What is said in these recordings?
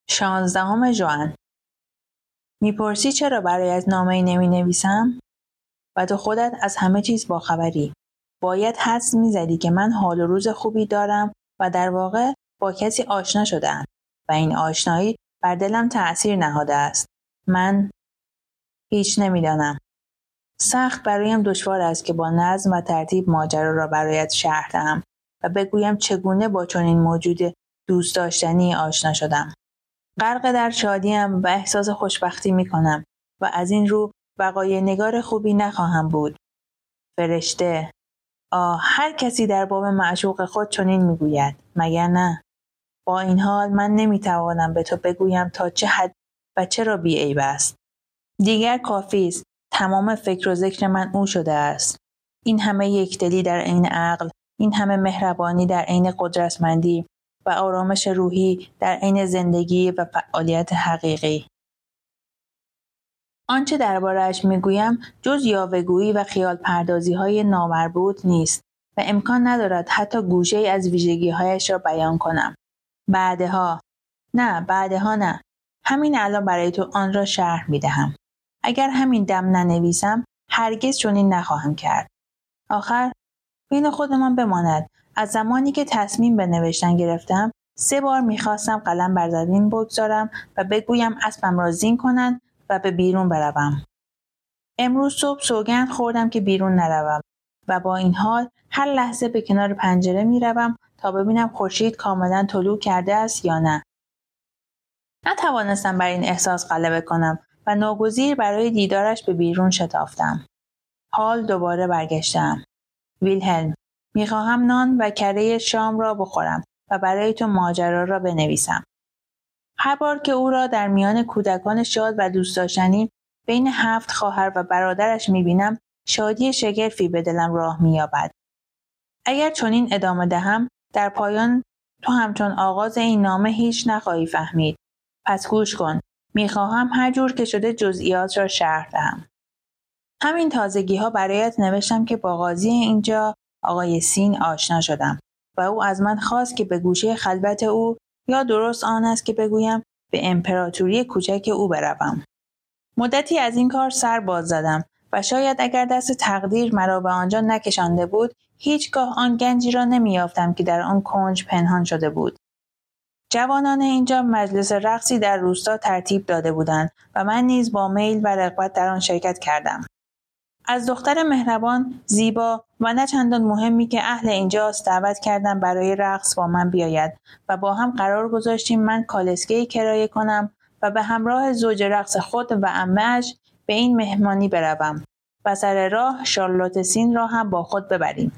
16 ژوئن. میپرسی چرا برایت نامه‌ای نمی‌نویسم؟ و تو خودت از همه چیز باخبری. باید حدس می‌زدی که من حال و روز خوبی دارم و در واقع با کسی آشنا شده‌ام و این آشنایی بر دلم تأثیر نهاده است. من هیچ نمی‌دانم. سخت برایم دشوار است که با نظم و ترتیب ماجرا را برایت شرح دهم و بگویم چگونه با چنین موجود دوست داشتنی آشنا شدم. غرق در شادیم و احساس خوشبختی می‌کنم و از این رو وقایع نگار خوبی نخواهم بود. فرشته. هر کسی در باب معشوق خود چنین میگوید، مگر نه؟ با این حال من نمیتوانم به تو بگویم تا چه حد و چرا بی‌عیب است. دیگر کافی است. تمام فکر و ذکر من او شده است. این همه یکدلی در عین عقل، این همه مهربانی در عین قدرتمندی و آرامش روحی در عین زندگی و فعالیت حقیقی. آنچه درباره‌اش میگویم جز یاوه‌گویی و خیال پردازی‌های نامربوط نیست و امکان ندارد حتی گوشه‌ای از ویژگی‌هایش را بیان کنم. بعدها نه. همین الان برای تو آن را شرح می‌دهم. اگر همین دم ننویسم هرگز چنین نخواهم کرد. آخر بین خودمان بماند. از زمانی که تصمیم به نوشتن گرفتم 3 بار می‌خواستم قلم بر زمین بگذارم و بگویم اسبم را زین کنند و به بیرون بروم. امروز صبح سوگند خوردم که بیرون نروم و با این حال هر لحظه به کنار پنجره میروم تا ببینم خورشید کاملا طلوع کرده است یا نه. نتوانستم بر این احساس غلبه کنم و ناگزیر برای دیدارش به بیرون شتافتم. حال دوباره برگشتم. ویلهلم، میخواهم نان و کره شام را بخورم و برای تو ماجرا را بنویسم. هر بار که او را در میان کودکان شاد و دوست داشتنی بین 7 خواهر و برادرش می‌بینم، شادی شگرفی به دلم راه می‌یابد. اگر چنین ادامه دهم، در پایان تو همچون آغاز این نامه هیچ نخواهی فهمید. پس گوش کن. می‌خواهم هر جور که شده جزئیات را شرح دهم. همین تازگی‌ها برایت نوشتم که با قاضی اینجا آقای سین آشنا شدم و او از من خواست که به گوشه خلوت او، یا درست آن است که بگویم به امپراتوری کوچک او بروم. مدتی از این کار سر باز زدم و شاید اگر دست تقدیر مرا به آنجا نکشانده بود هیچگاه آن گنجی را نمی‌یافتم که در آن کنج پنهان شده بود. جوانان اینجا مجلس رقصی در روستا ترتیب داده بودند و من نیز با میل و رغبت در آن شرکت کردم. از دختر مهربان، زیبا و نه چندان مهمی که اهل اینجاست دعوت کردم برای رقص با من بیاید و با هم قرار گذاشتیم من کالسکه‌ای کرایه کنم و به همراه زوج رقص خود و عمه‌اش به این مهمانی بروم و سر راه شارلوت سین را هم با خود ببریم.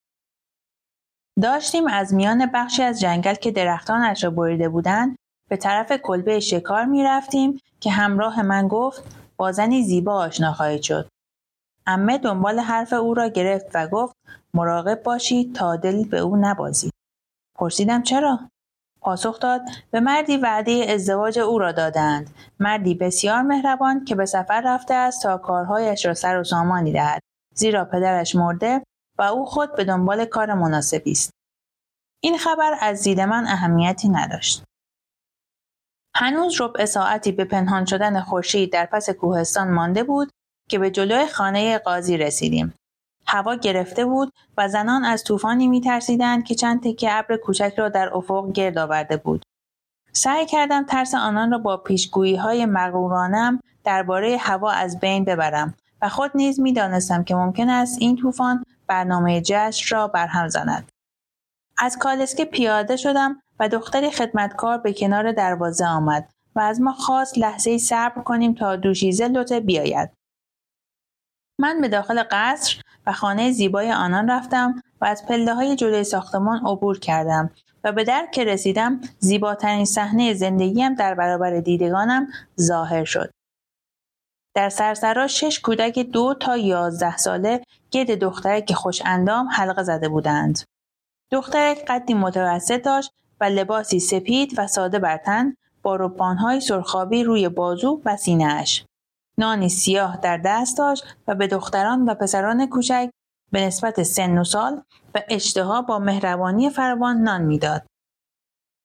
داشتیم از میان بخشی از جنگل که درختانش را بریده بودند به طرف کلبه شکار می رفتیم که همراه من گفت با زنی زیبا آشنا خواهید شد. عمه دنبال حرف او را گرفت و گفت مراقب باشید تا دل به او نبازید. پرسیدم چرا؟ پاسخ داد به مردی وعده ازدواج او را دادند. مردی بسیار مهربان که به سفر رفته است تا کارهایش را سر و سامانی دهد. زیرا پدرش مرده و او خود به دنبال کار مناسبی است. این خبر از دید من اهمیتی نداشت. هنوز ربع ساعتی به پنهان شدن خورشید در پس کوهستان مانده بود که به جلوی خانه قاضی رسیدیم. هوا گرفته بود و زنان از طوفانی می‌ترسیدند که چند تکه ابر کوچک را در افق گرد آورده بود. سعی کردم ترس آنان را با پیشگویی‌های مغرورانه‌ام درباره هوا از بین ببرم و خود نیز می‌دانستم که ممکن است این طوفان برنامه جشن را برهم زند. از کالسکه پیاده شدم و دختری خدمتکار به کنار دروازه آمد و از ما خواست لحظه‌ای صبر کنیم تا دوشیزه لوته بیاید. من به داخل قصر و خانه زیبای آنان رفتم و از پله‌های جلوی ساختمان عبور کردم و به در که رسیدم زیباترین صحنه زندگیم در برابر دیدگانم ظاهر شد. در سرسرا 6 کودک 2 تا 11 ساله گرد دخترک خوش اندام حلقه زده بودند. دخترک قدی متوسط داشت و لباسی سپید و ساده بر تن با ربان‌های سرخابی روی بازو و سینه‌اش. نانی سیاه در دست داشت و به دختران و پسران کوچک به نسبت سن و سال و اشتها با مهربانی فراوان نان میداد.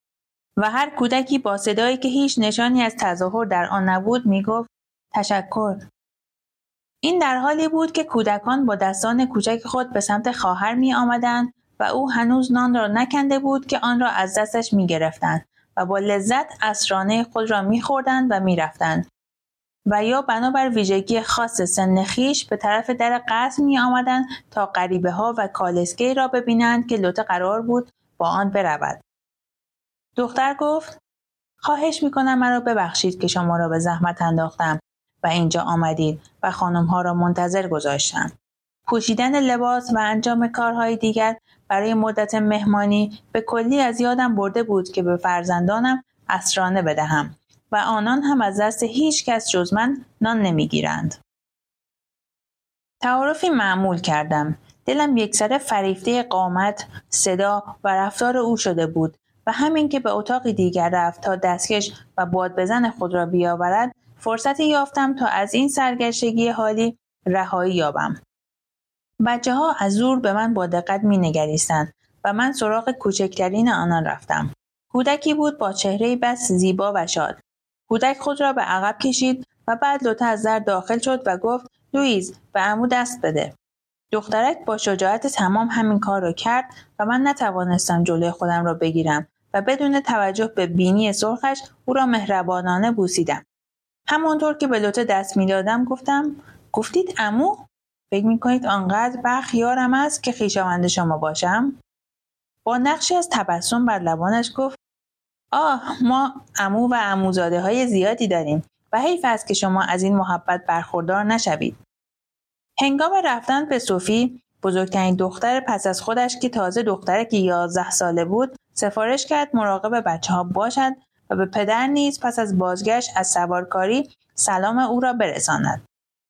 و هر کودکی با صدایی که هیچ نشانی از تظاهر در آن نبود میگفت تشکر. این در حالی بود که کودکان با دستان کوچک خود به سمت خواهر می آمدند و او هنوز نان را نکنده بود که آن را از دستش می گرفتند و با لذت عصرانه خود را می خوردند و می رفتند و یا بنابر ویژگی خاص سن خویش به طرف در قصر می آمدند تا غریبه ها و کالسکه‌ای را ببینند که لوته قرار بود با آن برود. دختر گفت خواهش می کنم مرا ببخشید که شما را به زحمت انداختم و اینجا آمدید و خانم‌ها را منتظر گذاشتم. پوشیدن لباس و انجام کارهای دیگر برای مدت مهمانی به کلی از یادم برده بود که به فرزندانم عصرانه بدهم و آنان هم از دست هیچ کس جز من نان نمیگیرند. تعارفی معمول کردم. دلم یکسره فریفته قامت، صدا و رفتار او شده بود و همین که به اتاقی دیگر رفت تا دستکش و باد بزن خود را بیاورد، فرصتی یافتم تا از این سرگشتگی حالی رهایی یابم. بچه‌ها از دور به من با دقت می‌نگریستند و من سراغ کوچکترین آنان رفتم. کودکی بود با چهره‌ای بس زیبا و شاد. کودک خود را به عقب کشید و بعد لوته از در داخل شد و گفت لوئیز به عمو دست بده. دخترک با شجاعت تمام همین کار را کرد و من نتوانستم جلوی خودم را بگیرم و بدون توجه به بینی سرخش او را مهربانانه بوسیدم. همانطور که به لوته دست می‌دادم گفتید عمو؟ فکر می‌کنید آنقدر بخت یارم است که خویشاوند شما باشم؟ با نقشی از تبسم بر لبانش گفت ما عمو و عموزاده‌های زیادی داریم و حیف است که شما از این محبت برخوردار نشوید. هنگام رفتن به صوفی، بزرگترین دختر پس از خودش که تازه دخترک 11 ساله بود، سفارش کرد مراقب بچه‌ها باشد و به پدر نیز پس از بازگشت از سوارکاری سلام او را برساند.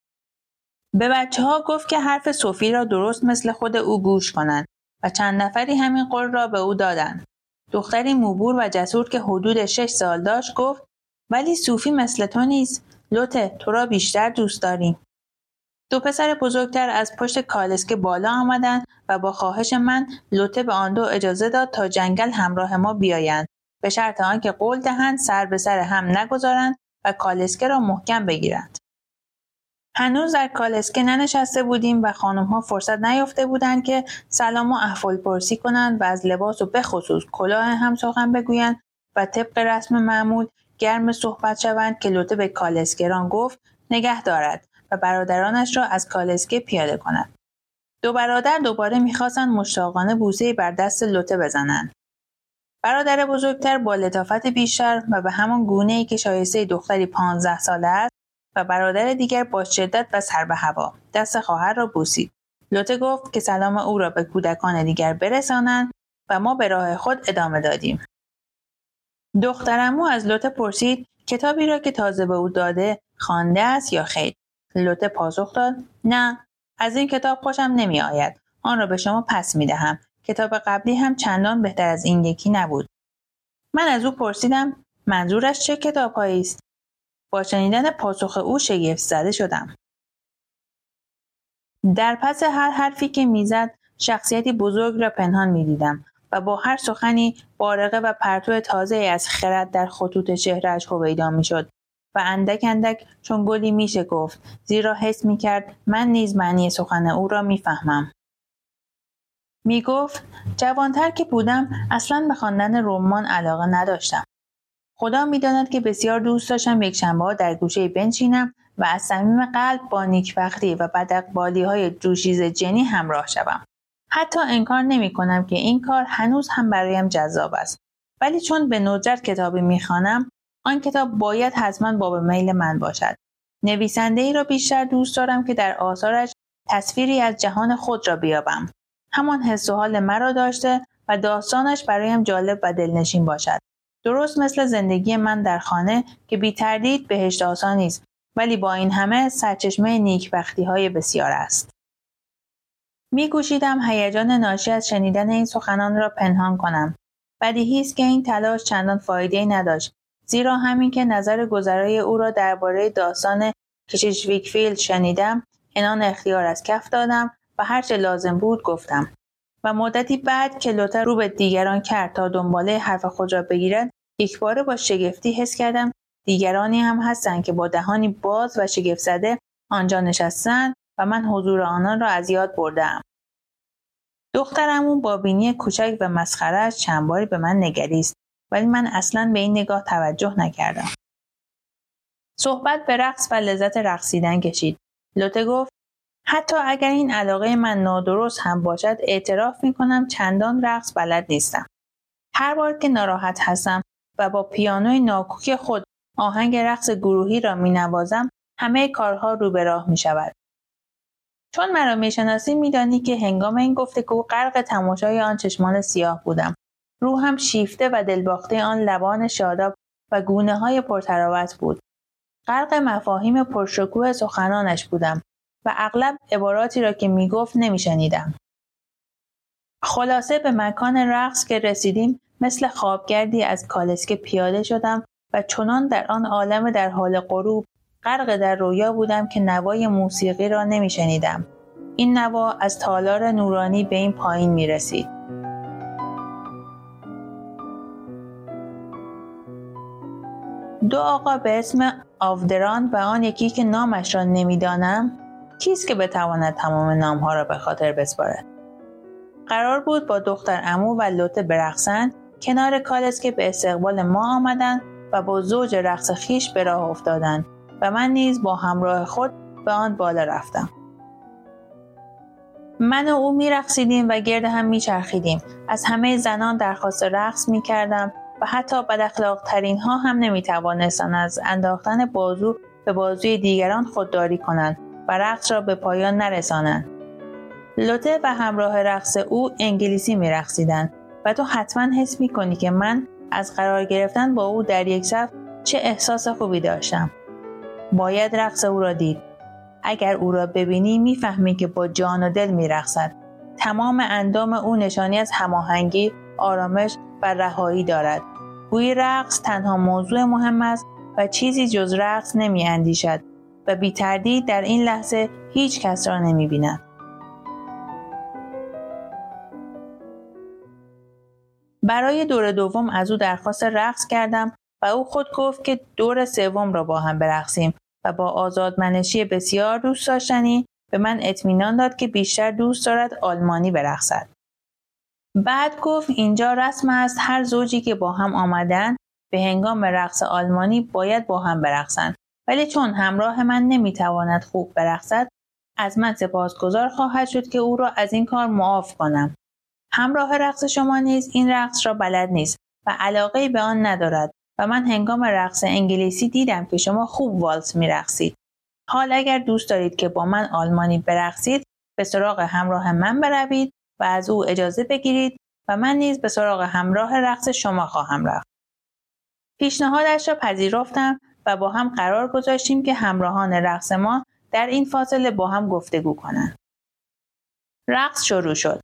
به بچه‌ها گفت که حرف صوفی را درست مثل خود او گوش کنند و چند نفری همین قول را به او دادند. دختری موبور و جسور که حدود 6 سال داشت گفت ولی صوفی مثل تو نیست. لوته تو را بیشتر دوست داریم. دو پسر بزرگتر از پشت کالسکه بالا آمدند و با خواهش من لوته به آن دو اجازه داد تا جنگل همراه ما بیایند به شرط آنکه قول دهند سر به سر هم نگذارند و کالسکه را محکم بگیرند. هنوز در کالسکه ننشسته بودیم و خانم‌ها فرصت نیافته بودند که سلام و احوالپرسی کنند و از لباس و بخصوص کلاه هم سخن بگویند و طبق رسم معمول گرم صحبت شوند که لوته به کالسکران گفت نگه دارد و برادرانش را از کالسکه پیاده کند. دو برادر دوباره می‌خواستند مشتاقانه بوسه‌ای بر دست لوته بزنند. برادر بزرگتر با لطافت بیشتر و به همان گونه‌ای که شایسته دختری 15 ساله است و برادر دیگر با شدت و سر به هوا دست خواهر را بوسید. لوته گفت که سلام او را به کودکان دیگر برسانند و ما به راه خود ادامه دادیم. دخترعمو از لوته پرسید کتابی را که تازه به او داده خوانده است یا خیر؟ لوته پاسخ داد نه، از این کتاب خوشم نمی آید. آن را به شما پس می دهم. کتاب قبلی هم چندان بهتر از این یکی نبود. من از او پرسیدم منظورش چه کتاب‌هایی است؟ با شنیدن پاسخ او شگفت زده شدم. در پس هر حرفی که میزد شخصیتی بزرگ را پنهان می‌دیدم و با هر سخنی بارقه و پرتو تازه‌ای از خرد در خطوط چهره‌اش هویدا می‌شد و اندک اندک چون گلی می‌شکفت، زیرا حس می‌کرد من نیز معنی سخن او را می‌فهمم. می‌گفت جوان‌تر که بودم اصلاً به خواندن رمان علاقه نداشتم. خدا می‌داند که بسیار دوست داشتم یکشنبه‌ها در گوشه بنشینم و از صمیم قلب با نیکبختی و بداقبالی‌های دوشیز جنی همراه شوم. حتی انکار نمی‌کنم که این کار هنوز هم برایم جذاب است. ولی چون به ندرت کتابی می‌خوانم، آن کتاب باید حتماً باب میل من باشد. نویسنده‌ای را بیشتر دوست دارم که در آثارش تصویری از جهان خود را بیابم. همان حس و حال مرا داشته و داستانش برایم جالب و دلنشین باشد. درست مثل زندگی من در خانه که بی تردید بهشت آسانی است ولی با این همه سرچشمه نیکبختی‌های بسیار است. می‌کوشیدم هیجان ناشی از شنیدن این سخنان را پنهان کنم. بدیهی است که این تلاش چندان فایده‌ای نداشت، زیرا همین که نظر گذرای او را درباره داستان کشیش ویکفیلد شنیدم، عنان اختیار از کف دادم و هر چه لازم بود گفتم. و مدتی بعد که لوته رو به دیگران کرد تا دنباله حرف خود را بگیرد، یکباره با شگفتی حس کردم دیگرانی هم هستند که با دهانی باز و شگفت زده آنجا نشستند و من حضور آنان را از یاد بردم. دختر عمو با بینی کوچک و مسخره‌اش چند باری به من نگریست، ولی من اصلاً به این نگاه توجه نکردم. صحبت به رقص و لذت رقصیدن کشید. لوته گفت حتی اگر این علاقه من نادرست هم باشد اعتراف می‌کنم چندان رقص بلد نیستم. هر بار که ناراحت هستم و با پیانوی ناکوک خود آهنگ رقص گروهی را می‌نوازم همه کارها رو به راه می‌شود. چون مرا می‌شناسی می‌دانی که هنگام این گفتگو غرق تماشای آن چشمان سیاه بودم. روحم شیفته و دلباخته آن لبان شاداب و گونه‌های پرتراوت بود. غرق مفاهیم پرشکوه سخنانش بودم و اغلب عباراتی را که میگفت نمیشنیدم. خلاصه به مکان رقص که رسیدیم مثل خوابگردی از کالسکه پیاده شدم و چنان در آن عالم در حال غروب غرق در رویا بودم که نوای موسیقی را نمیشنیدم. این نوا از تالار نورانی به این پایین میرسید. دو آقا به اسم آودران و آن یکی که نامش را نمیدانم، کیست که بتواند تمام نامها را به خاطر بسپارد؟ قرار بود با دختر عمو و لوته برقصند، کنار کالسکه به استقبال ما آمدند و با زوج رقص خیش به راه افتادند و من نیز با همراه خود به آن بالا رفتم. من و او می‌رقصیدیم و گرد هم می‌چرخیدیم. از همه زنان درخواست رقص می‌کردم و حتی بداخلاق‌ترین ها هم نمی‌توانستند از انداختن بازو به بازوی دیگران خودداری کنند و رقص را به پایان نرسانند. لوته و همراه رقص او انگلیسی می‌رقصیدند و تو حتما حس می‌کنی که من از قرار گرفتن با او در یک صف چه احساس خوبی داشتم. باید رقص او را دید. اگر او را ببینی می‌فهمی که با جان و دل می‌رقصد. تمام اندام او نشانی از هماهنگی، آرامش و رهایی دارد. گویی رقص تنها موضوع مهم است و چیزی جز رقص نمی‌اندیشد و بی تردید در این لحظه هیچ کس را نمی‌بیند. برای دور دوم از او درخواست رقص کردم و او خود گفت که دور سوم را با هم برقصیم و با آزادمنشی بسیار دوست داشتنی به من اطمینان داد که بیشتر دوست دارد آلمانی برقصد. بعد گفت اینجا رسم است هر زوجی که با هم آمدن به هنگام رقص آلمانی باید با هم برقصند، ولی چون همراه من نمیتواند خوب برقصد از من سپاسگزار خواهد شد که او را از این کار معاف کنم. همراه رقص شما نیز این رقص را بلد نیست و علاقه به آن ندارد و من هنگام رقص انگلیسی دیدم که شما خوب والس می‌رقصید. حال اگر دوست دارید که با من آلمانی برقصید به سراغ همراه من بروید و از او اجازه بگیرید و من نیز به سراغ همراه رقص شما خواهم رفت. پیشنهادش را پذیرفتم و با هم قرار گذاشتیم که همراهان رقص ما در این فاصله با هم گفتگو کنند. رقص شروع شد.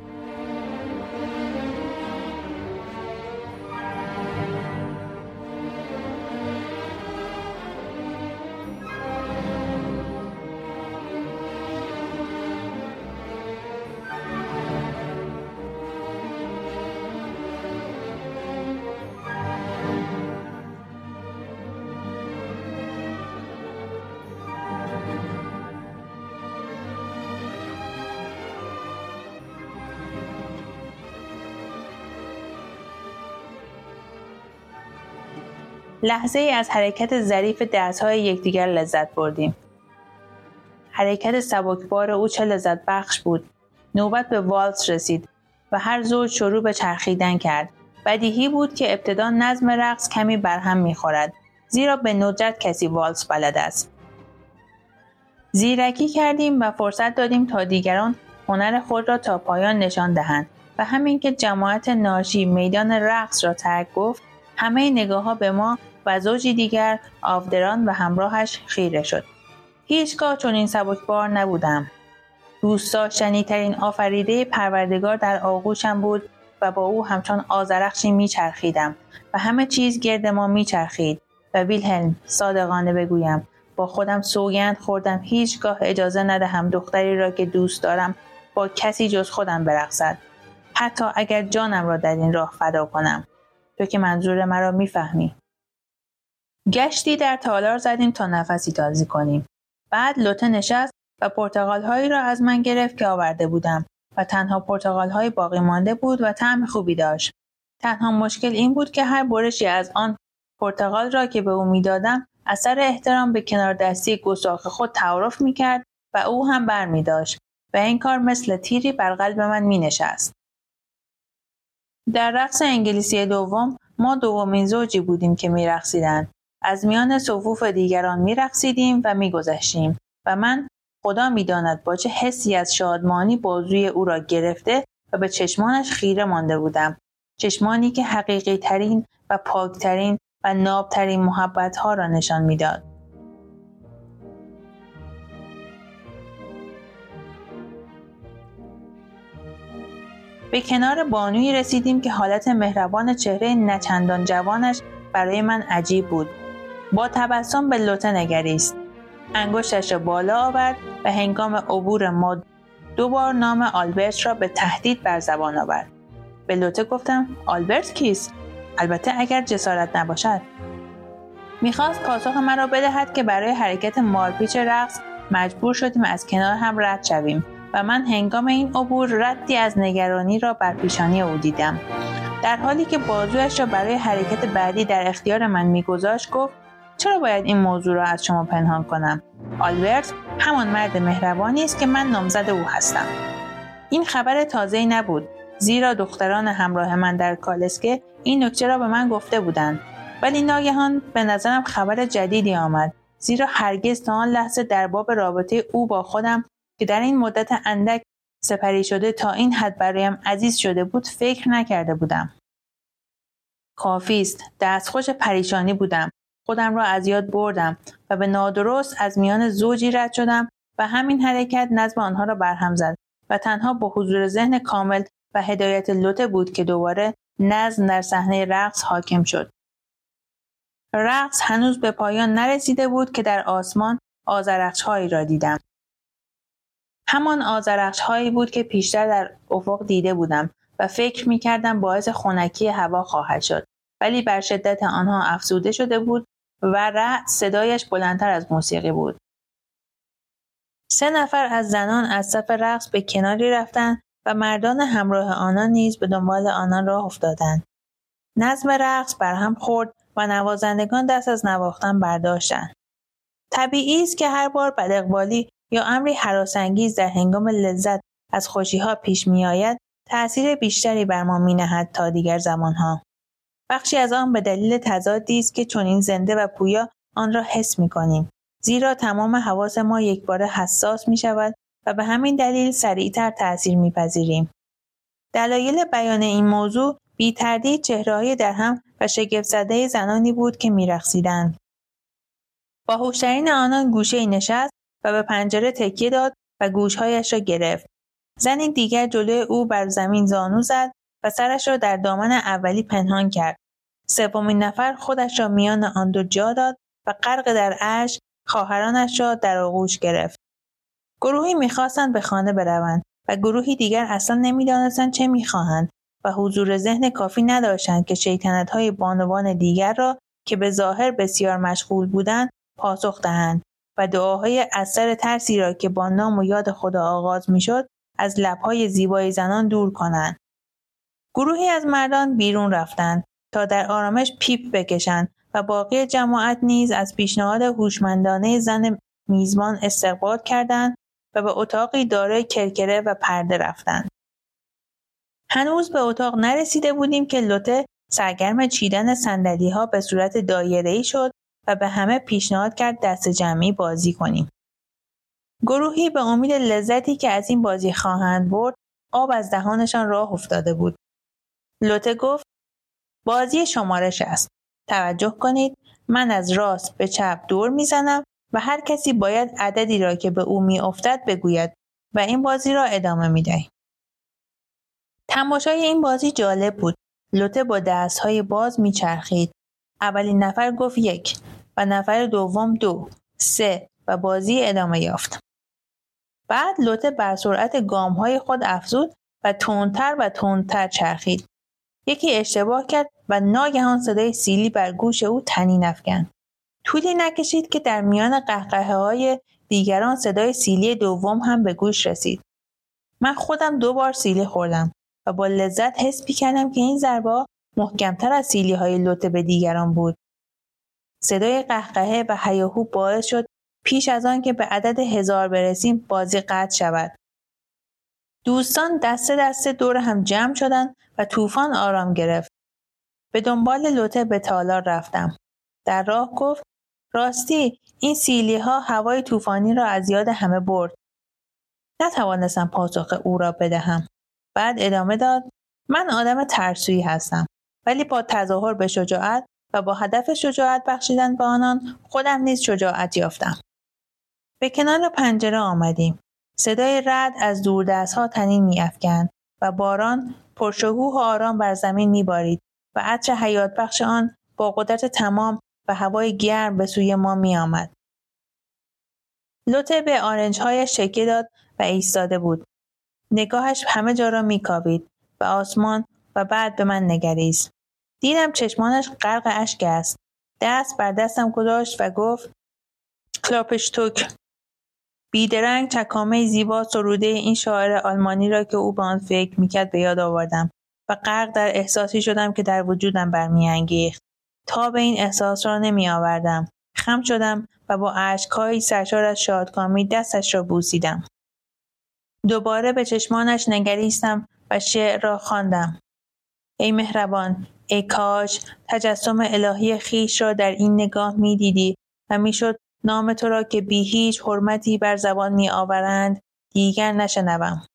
لحظه ای از حرکت ظریف دست‌های یکدیگر لذت بردیم. حرکت سبکبار او چه لذت بخش بود. نوبت به والس رسید و هر زوج شروع به چرخیدن کرد. بدیهی بود که ابتدا نظم رقص کمی برهم می‌خورد، زیرا به ندرت کسی والس بلد است. زیرکی کردیم و فرصت دادیم تا دیگران هنر خود را تا پایان نشان دهند و همین که جماعت ناشی میدان رقص را ترک گفت، همه نگاه‌ها به ما و زوجی دیگر آودران و همراهش خیره شد. هیچگاه چنین سبکبار نبودم. دوست داشتنی ترین آفریده پروردگار در آغوشم بود و با او همچون آذرخشی میچرخیدم و همه چیز گرد ما میچرخید و ویلهلم صادقانه بگویم با خودم سوگند خوردم هیچگاه اجازه ندهم دختری را که دوست دارم با کسی جز خودم برقصد، حتی اگر جانم را در این راه فدا کنم. تو که منظور مرا میفهمی. گشتی در تالار زدیم تا نفسی تازه کنیم. بعد لوته نشست و پرتقال‌هایی را از من گرفت که آورده بودم و تنها پرتقال‌های باقی مانده بود و طعم خوبی داشت. تنها مشکل این بود که هر برشی از آن پرتقال را که به او می‌دادم اثر احترام به کنار دستی گستاخ خود تعارف می‌کرد و او هم برمی‌داشت و این کار مثل تیری بر قلب من می‌نشست. در رقص انگلیسی دوم ما دومین زوجی بودیم که می‌رقصیدند. از میان صفوف دیگران می‌رقصیدیم و می‌گذشتیم و من خدا می‌داند با چه حسی از شادمانی بازوی او را گرفته و به چشمانش خیره مانده بودم. چشمانی که حقیقی‌ترین و پاک‌ترین و ناب‌ترین محبت‌ها را نشان می‌داد. به کنار بانویی رسیدیم که حالت مهربان چهره نچندان جوانش برای من عجیب بود. با تبسم به لوته نگریست. انگشتش را بالا آورد و هنگام عبور ما 2 بار نام آلبرت را به تهدید بر زبان آورد. به لوته گفتم آلبرت کیست؟ البته اگر جسارت نباشد. میخواست پاسخ مرا بدهد که برای حرکت مارپیچ رقص مجبور شدیم از کنار هم رد شویم و من هنگام این عبور ردی از نگرانی را بر پیشانی او دیدم. در حالی که بازویش را برای حرکت بعدی در اختیار من میگذاشت گفت چرا باید این موضوع را از شما پنهان کنم؟ آلبرت همان مرد مهربانی است که من نامزد او هستم. این خبر تازه‌ای نبود، زیرا دختران همراه من در کالسکه این نکته را به من گفته بودند. ولی ناگهان به نظرم خبر جدیدی آمد، زیرا هرگز تا آن لحظه در باب رابطه او با خودم که در این مدت اندک سپری شده تا این حد برایم عزیز شده بود فکر نکرده بودم. کافی است، دستخوش پریشانی بودم. خودم را از یاد بردم و به نادرست از میان زوجی رد شدم و همین حرکت نظم آنها را برهم زد و تنها با حضور ذهن کامل و هدایت لوته بود که دوباره نظم در صحنه رقص حاکم شد. رقص هنوز به پایان نرسیده بود که در آسمان آذرخش‌هایی را دیدم. همان آذرخش‌هایی بود که پیشتر در افق دیده بودم و فکر می‌کردم باعث خنکی هوا خواهد شد، ولی بر شدت آنها افزوده شده بود و رعد صدایش بلندتر از موسیقی بود. 3 نفر از زنان از صف رقص به کناری رفتند و مردان همراه آنان نیز به دنبال آنان راه افتادند. نظم رقص برهم خورد و نوازندگان دست از نواختن برداشتند. طبیعی است که هر بار بداقبالی یا امری هراس‌انگیز در هنگام لذت از خوشی‌ها پیش می‌آید، تأثیر بیشتری بر ما می‌نهد تا دیگر زمان‌ها. بخشی از آن به دلیل تضادی است که چنین زنده و پویا آن را حس می‌کنیم، زیرا تمام حواس ما یکباره حساس می‌شود و به همین دلیل سریعتر تأثیر می‌پذیریم. دلایل بیان این موضوع بی تردید چهره‌های درهم و شگفت‌زده زنانی بود که می‌رقصیدند. باهوشترین آنان گوشه‌ای نشست و به پنجره تکیه داد و گوش‌هایش را گرفت. زنی دیگر جلوی او بر زمین زانو زد و سرش را در دامن اولی پنهان کرد. 3مین نفر خودش را میان آن 2 جا داد و غرق در اشک خواهرانش را در آغوش گرفت. گروهی می‌خواستند به خانه بروند و گروهی دیگر اصلا نمی‌دانستند چه می‌خواهند و حضور ذهن کافی نداشتند که شیطنت‌های بانوان دیگر را که به ظاهر بسیار مشغول بودند پاسخ دهند و دعاهای از سر ترسی را که با نام و یاد خدا آغاز می‌شد از لب‌های زیبای زنان دور کنند. گروهی از مردان بیرون رفتند تا در آرامش پیپ بکشند و باقی جماعت نیز از پیشنهاد هوشمندانه زن میزبان استقبال کردند و به اتاقی دارای کرکره و پرده رفتند. هنوز به اتاق نرسیده بودیم که لوته سرگرم چیدن صندلی‌ها به صورت دایره‌ای شد و به همه پیشنهاد کرد دست جمعی بازی کنیم. گروهی به امید لذتی که از این بازی خواهند برد آب از دهانشان راه افتاده بود. لوته گفت بازی شمارش است. توجه کنید، من از راست به چپ دور میزنم و هر کسی باید عددی را که به او میافتد بگوید و این بازی را ادامه میدهیم. تماشای این بازی جالب بود. لوته با دستهای باز میچرخید. اولین نفر گفت 1 و نفر دوم 2، 3 و بازی ادامه یافت. بعد لوته بر سرعت گام‌های خود افزود و تندتر و تندتر چرخید. یکی اشتباه کرد و ناگهان صدای سیلی بر گوش او طنین افکند. طولی نکشید که در میان قهقهه‌های دیگران صدای سیلی دوم هم به گوش رسید. من خودم 2 بار سیلی خوردم و با لذت حس می‌کردم که این ضربه‌ها محکم‌تر از سیلی‌های لطه به دیگران بود. صدای قهقهه و هیاهو باعث شد پیش از آن که به عدد 1000 برسیم بازی قطع شود. دوستان دسته دسته دور هم جمع شدند و طوفان آرام گرفت. به دنبال لوته به تالار رفتم. در راه گفت: راستی این سیلی‌ها هوای طوفانی را از یاد همه برد. نتوانستم پاسخ او را بدهم. بعد ادامه داد: من آدم ترسویی هستم، ولی با تظاهر به شجاعت و با هدف شجاعت بخشیدن به آنان خودم نیز شجاعت یافتم. به کنار پنجره آمدیم. صدای رعد از دوردست‌ها طنین می‌افکند و باران پرشکوه و آرام بر زمین می‌بارید و عطر حیات بخش آن با قدرت تمام و هوای گرم به سوی ما می‌آمد. لوته به آرنج‌هایش تکیه داد و ایستاده بود. نگاهش همه جا را می‌کاوید، به آسمان و بعد به من نگریست. دیدم چشمانش غرق اشک است. دست بر دستم گذاشت و گفت: کلاپشتوک. بیدرنگ چکامه زیبا سروده این شاعر آلمانی را که او به آن فکر می‌کرد به یاد آوردم و غرق در احساسی شدم که در وجودم برمی‌انگیخت. تاب این احساس را نمی‌آوردم. خم شدم و با اشک‌هایی سرشار از شادکامی دستش را بوسیدم. دوباره به چشمانش نگریستم و شعر را خواندم. ای مهربان، ای کاش تجسم الهی خویش را در این نگاه می‌دیدی و میشد نام تو را که بی هیچ حرمتی بر زبان می‌آورند دیگر نشنوم.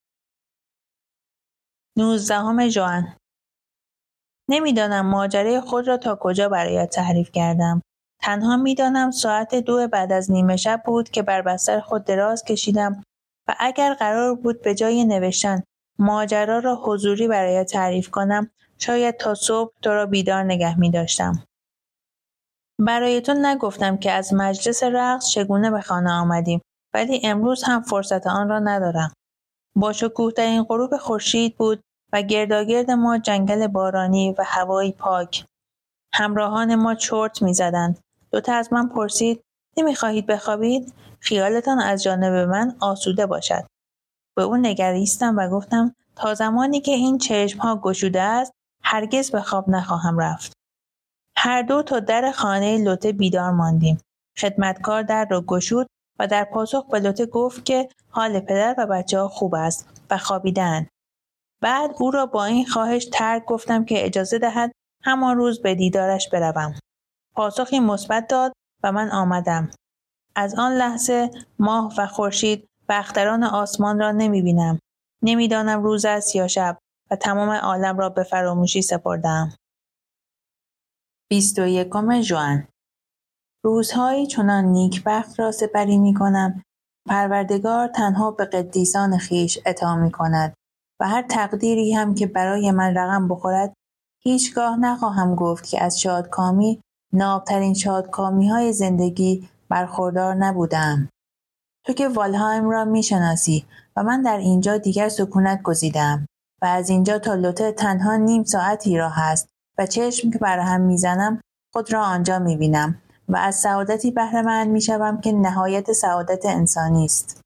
19 ژوئن. نمی‌دانم ماجرای خود را تا کجا برایت تعریف کردم. تنها می‌دانم ساعت 2 بعد از نیمه شب بود که بر بستر خود دراز کشیدم و اگر قرار بود به جای نوشتن ماجرا را حضوری برایت تعریف کنم، شاید تا صبح تو را بیدار نگه می‌داشتم. برای تو نگفتم که از مجلس رقص چگونه به خانه آمدیم، ولی امروز هم فرصت آن را ندارم. با شکوه‌ترین غروب خورشید بود و گرداگرد ما جنگل بارانی و هوایی پاک. همراهان ما چرت می‌زدند. دوتا از من پرسید: نمی‌خواهید بخوابید؟ خیالتان از جانب من آسوده باشد. به او نگریستم و گفتم: تا زمانی که این چشم‌ها گشوده است، هرگز به خواب نخواهم رفت. هر دو تا در خانه لوته بیدار ماندیم. خدمتکار در را گشود و در پاسخ به لوته گفت که حال پدر و بچه‌ها خوب است و خوابیدند. بعد او را با این خواهش ترک گفتم که اجازه دهد همان روز به دیدارش بروم. پاسخی مثبت داد و من آمدم. از آن لحظه ماه و خورشید و اختران آسمان را نمی‌بینم. نمی‌دانم روز است یا شب و تمام عالم را به فراموشی سپردم. 21 ژوئن. روزهایی چنان نیکبخت را سپری می‌کنم. پروردگار تنها به قدیسان خویش عطا می‌کند و هر تقدیری هم که برای من رقم بخورد، هیچگاه نخواهم گفت که از شادکامی، نابترین شادکامی‌های زندگی برخوردار نبودم. تو که والهایم را می‌شناسی و من در اینجا دیگر سکونت گزیدم و از اینجا تا لوته تنها نیم ساعتی راه است و چشم که برهم میزنم خود را آنجا میبینم و از سعادتی بهره مند میشوم که نهایت سعادت انسانی است.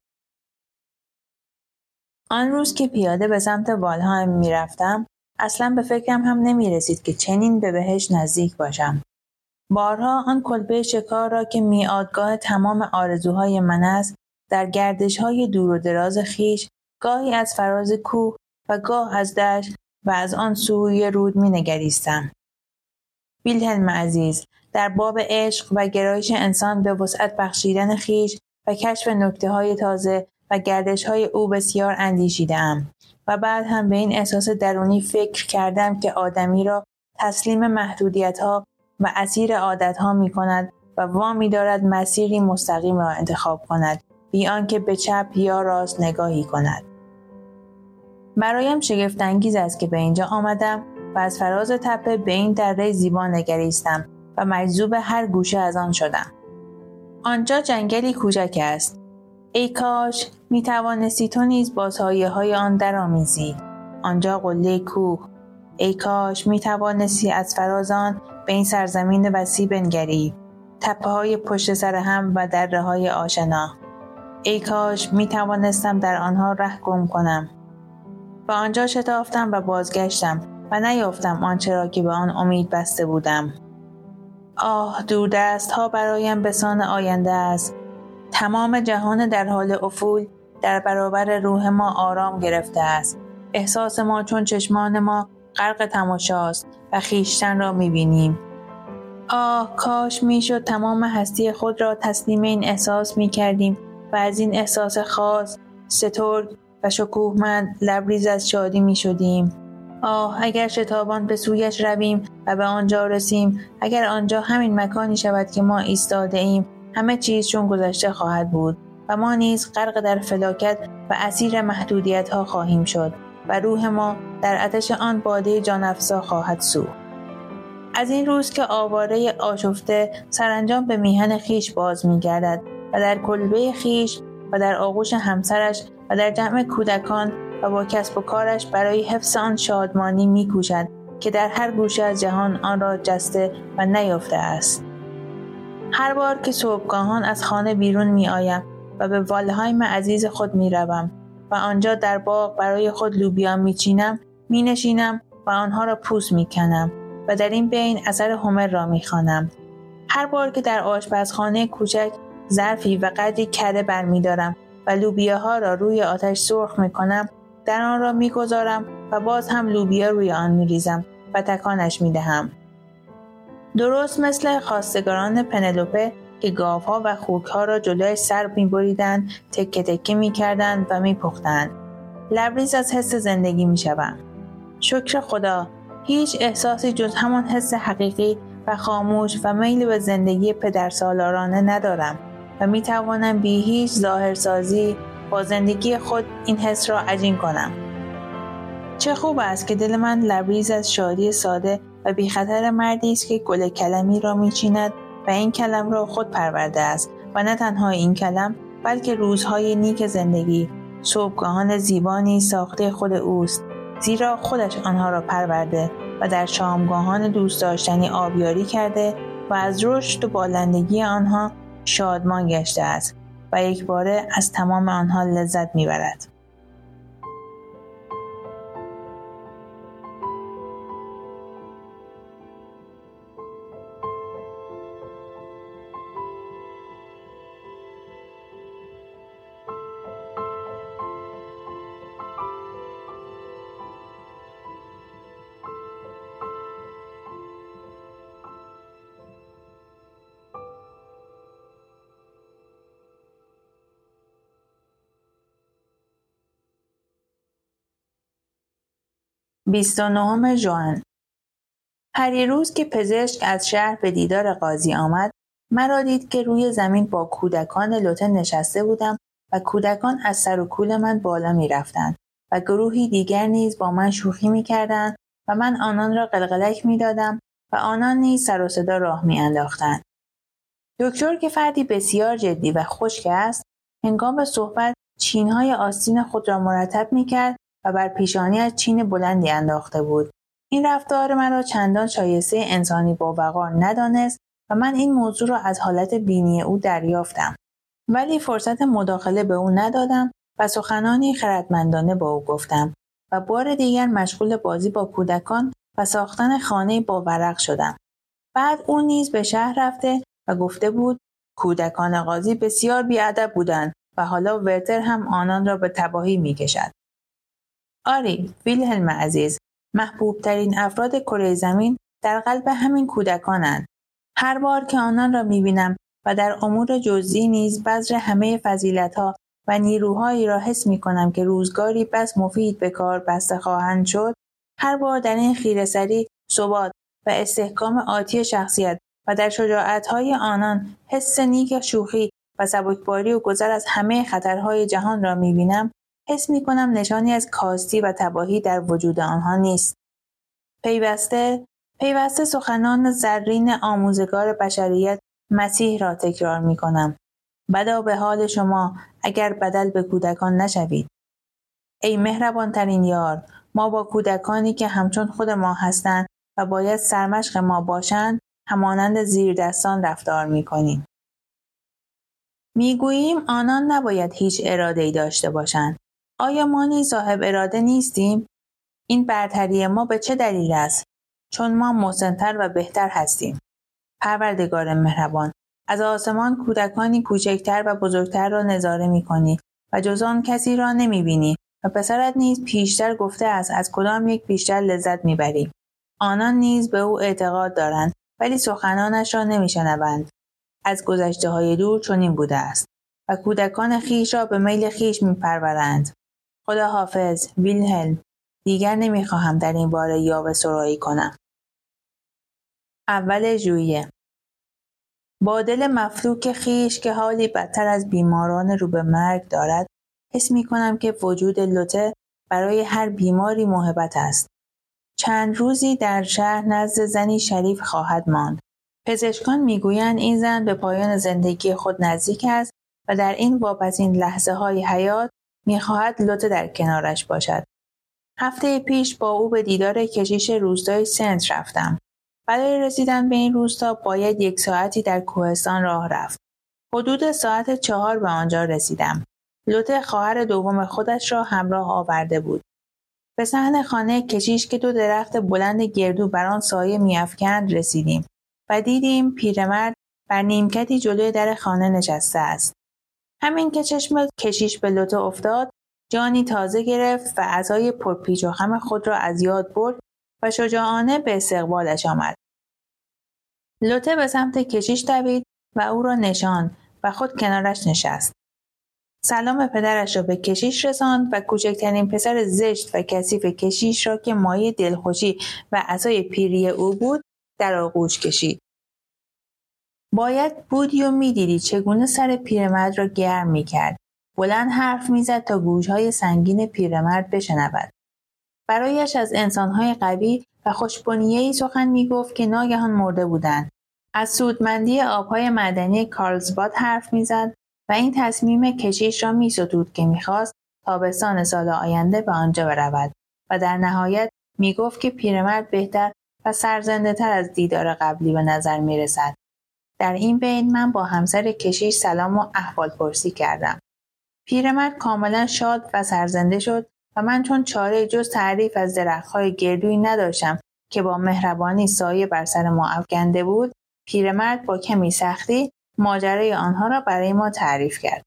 آن روز که پیاده به سمت والهایم میرفتم اصلا به فکرم هم نمیرسید که چنین به بهشت نزدیک باشم. بارها آن کلبه شکار را که میعادگاه تمام آرزوهای من است در گردش‌های دور و دراز خویش گاهی از فراز کوه و گاه از دشت و از آن سوی رود می‌نگریستم. ویلهلم عزیز، در باب عشق و گرایش انسان به وسعت بخشیدن خویش و کشف نکته‌های تازه و گردش‌های او بسیار اندیشیده‌ام و بعد هم به این احساس درونی فکر کردم که آدمی را تسلیم محدودیت‌ها و اسیر عادت‌ها می‌کند و وامی دارد مسیری مستقیم را انتخاب کند بی آنکه به چپ یا راست نگاهی کند. برایم شگفت‌انگیز است که به اینجا آمدم و از فراز تپه به این دره زیبا نگریستم و مجذوب هر گوشه از آن شدم. آنجا جنگلی کوچک است. ای کاش می توانستی تو نیز با سایه‌های آن درآمیزی. آنجا قله کوه، ای کاش می توانستی از فرازان به این سرزمین وسیع بنگری، تپه‌های پشت سر هم و دره‌های آشنا. ای کاش می توانستم در آنها ره گم کنم. به آنجا شتافتم و بازگشتم و نیافتم آنچه را که به آن امید بسته بودم. آه، دوردست‌ها برایم به سان آینده است. تمام جهان در حال افول در برابر روح ما آرام گرفته است. احساس ما چون چشمان ما غرق تماشاست و خویشتن را می‌بینیم. آه، کاش میشد تمام هستی خود را تسلیم این احساس می‌کردیم و از این احساس خاص، سترگ و شکوهمند لبریز از شادی می‌شدیم. آه، اگر شتابان به سویش رویم و به آنجا رسیم، اگر آنجا همین مکانی شود که ما ایستاده ایم، همه چیز چون گذشته خواهد بود و ما نیز غرق در فلاکت و اسیر محدودیت‌ها خواهیم شد و روح ما در آتش آن باده جان‌افزا خواهد سوخت. از این روز که آواره آشفته سرانجام به میهن خیش باز می‌گردد و در کلبه خیش و در آغوش همسرش و در جمع کودکان و با کسب و کارش برای حفظ آن شادمانی می‌کوشد که در هر گوشه از جهان آن را جسته و نیافته است. هر بار که صبحگاهان از خانه بیرون می‌آیم و به والهایم عزیز خود می‌روم و آنجا در باغ برای خود لوبیا می‌چینم، می‌نشینم و آنها را پوست می‌کنم و در این بین اثر هومر را می‌خوانم. هر بار که در آشپزخانه کوچک ظرفی و قدری کره برمی‌دارم و لوبیاها را روی آتش سرخ می‌کنم، در آن را می‌گذارم و باز هم لوبیا روی آن می‌ریزم و تکانش می‌دهم. درست مثل خواستگاران پنلوپه که گاوها و خوکها را جلوی سر می‌بریدند، تکه تکه می‌کردند و می‌پختند. لبریز از حس زندگی می‌شوم. شکر خدا، هیچ احساسی جز همان حس حقیقی و خاموش و میل به زندگی پدرسالارانه ندارم و می‌توانم بی هیچ ظاهرسازی با زندگی خود این حس را عجین کنم. چه خوب است که دل من لبریز از شادی ساده و بی خطر مردی است که گل کلمی را می‌چیند و این کلم را خود پرورده است و نه تنها این کلم بلکه روزهای نیک زندگی، صبحگاهان زیبانی ساخته خود اوست، زیرا خودش آنها را پرورده و در شامگاهان دوست داشتنی آبیاری کرده و از رشد و بالندگی آنها شادمان گشته است و یکباره از تمام آنها لذت می‌برد. بیست و نهم ژوئن. پریروز که پزشک از شهر به دیدار قاضی آمد، مرا دید که روی زمین با کودکان لوطه نشسته بودم و کودکان از سر و کول من بالا می رفتند و گروهی دیگر نیز با من شوخی می کردند و من آنان را قلقلک می دادم و آنان نیز سر و صدا راه می انداختند. دکتر که فردی بسیار جدی و خشک است، هنگام صحبت چینهای آستین خود را مرتب می کرد و بر پیشانی‌اش چین بلندی انداخته بود. این رفتار مرا چندان شایسته انسانی با وقار ندانست و من این موضوع را از حالت بینی او دریافتم. ولی فرصت مداخله به او ندادم و سخنانی خردمندانه با او گفتم و بار دیگر مشغول بازی با کودکان و ساختن خانه با ورق شدم. بعد او نیز به شهر رفته و گفته بود کودکان قاضی بسیار بی‌ادب بودند و حالا ورتر هم آنان را به تباهی می‌کشد. آری، ویلهلم عزیز، محبوب ترین افراد کره زمین در قلب همین کودکانند. هر بار که آنان را می‌بینم و در امور جزئی نیز بذر همه فضیلت‌ها و نیروهایی را حس می‌کنم که روزگاری بس مفید به کار بسته خواهند شد، هر بار در این خیره‌سری، ثبات و استحکام آتی شخصیت و در شجاعت‌های آنان حس نیک شوخی و سبکباری و گذر از همه خطرهای جهان را می‌بینم، حس می‌کنم نشانی از کاستی و تباهی در وجود آنها نیست. پیوسته سخنان زرین آموزگار بشریت مسیح را تکرار می‌کنم. بدا به حال شما اگر بدل به کودکان نشوید. ای مهربان‌ترین یار، ما با کودکانی که همچون خود ما هستند و باید سرمشق ما باشند همانند زیردستان رفتار می‌کنیم. می‌گوییم آنان نباید هیچ اراده‌ای داشته باشند. آیا ما نیز صاحب اراده نیستیم؟ این برتری ما به چه دلیل است؟ چون ما محسن‌تر و بهتر هستیم. پروردگار مهربان، از آسمان کودکانی کوچکتر و بزرگتر را نظاره می‌کنی و جز آن کسی را نمی‌بینی و پسرت نیز پیشتر گفته است از کدام یک بیشتر لذت می‌بری. آنان نیز به او اعتقاد دارند ولی سخنانش را نمی‌شنوند. از گذشته‌های دور چنین بوده است و کودکان خویش را به میل خویش می‌پرورند. خدا حافظ، ویلهلم. دیگر نمی‌خواهم در این باره یاوه سرایی کنم. اول ژوئیه. با دل مفلوک خویش که حالی بدتر از بیماران رو به مرگ دارد، حس می‌کنم که وجود لوته برای هر بیماری موهبت است. چند روزی در شهر نزد زنی شریف خواهد ماند. پزشکان می‌گویند این زن به پایان زندگی خود نزدیک است و در این واپسین لحظه‌های حیات می‌خواهد لوته در کنارش باشد. هفته پیش با او به دیدار کشیش روستای سنت رفتم. برای رسیدن به این روستا باید 1 ساعتی در کوهستان راه رفت. حدود ساعت 4 به آنجا رسیدم. لوته خواهر دوم خودش را همراه آورده بود. به صحن خانه کشیش که 2 درخت بلند گردو بر آن سایه می‌افکند رسیدیم و دیدیم پیرمرد بر نیمکتی جلوی در خانه نشسته است. همین که چشم کشیش به لوته افتاد، جانی تازه گرفت و عصای پرپیچ و خم خود را از یاد برد و شجاعانه به استقبالش آمد. لوته به سمت کشیش دوید و او را نشاند و خود کنارش نشست. سلام پدرش را به کشیش رساند و کوچکترین پسر زشت و کثیف کشیش را که مایه دلخوشی و عصای پیری او بود در آغوش کشید. باید بودی و می‌دیدی چگونه سر پیرمرد را گرم می‌کرد. بلند حرف می‌زد تا گوش‌های سنگین پیرمرد بشنود. برایش از انسان‌های قوی و خوشبنیه‌ای سخن می‌گفت که ناگهان مرده بودند. از سودمندی آب‌های معدنی کارلسباد حرف می‌زد و این تصمیم کشیش را می‌ستود که می‌خواست تابستان سال آینده به آنجا برود و در نهایت می‌گفت که پیرمرد بهتر و سرزنده‌تر از دیدار قبلی به نظر می‌رسد. در این بین من با همسر کشیش سلام و احوالپرسی کردم. پیرمرد کاملا شاد و سرزنده شد و من چون چاره جز تعریف از درخت‌های گردویی نداشتم که با مهربانی سایه بر سر ما افکنده بود، پیرمرد با کمی سختی ماجرای آنها را برای ما تعریف کرد.